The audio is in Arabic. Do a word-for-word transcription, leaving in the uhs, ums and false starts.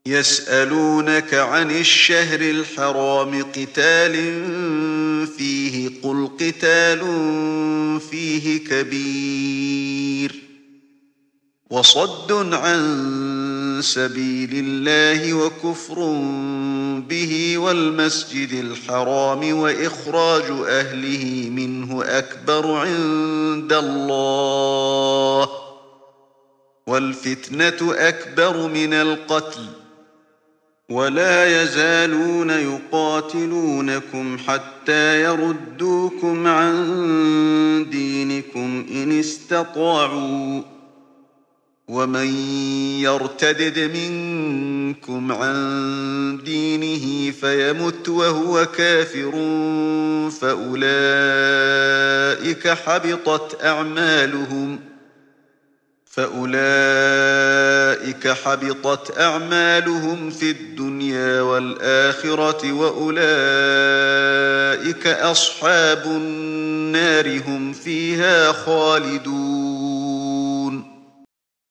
يسألونك عن الشهر الحرام قتال فيه قل قتال فيه كبير وصد عن سبيل الله وكفر به والمسجد الحرام وإخراج أهله منه أكبر عند الله والفتنة أكبر من القتل ولا يزالون يقاتلونكم حتى يردوكم عن دينكم إن استطاعوا ومن يرتدد منكم عن دينه فيمت وهو كافر فأولئك حبطت أعمالهم فأولئك حبطت أعمالهم في الدنيا والآخرة وأولئك أصحاب النار هم فيها خالدون